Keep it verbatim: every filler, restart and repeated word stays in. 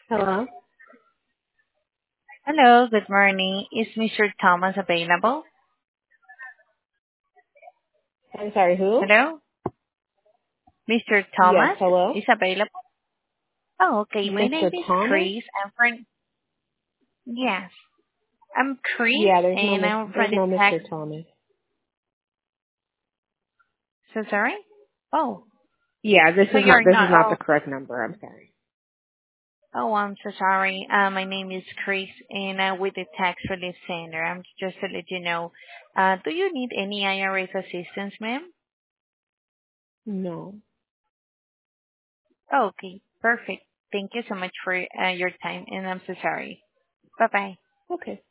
Hello? Hello, good morning. Is Mister Thomas available? I'm sorry, who? Hello? Mister Yes, Thomas hello? is available? Oh, okay. My name mister is Thomas? Chris. I'm from... Yes, I'm Chris, Yeah, there's no and mis- I'm from there's the no tech... mister Thomas. So sorry? Oh, Yeah, this so is not you're this is not... not the Oh, correct number. I'm sorry. oh, I'm so sorry. Uh, my name is Chris, and I'm with the Tax Relief Center. I'm just to let you know. Uh, do you need any I R S assistance, ma'am? No. Okay, perfect. Thank you so much for uh, your time, and I'm so sorry. Bye-bye. Okay.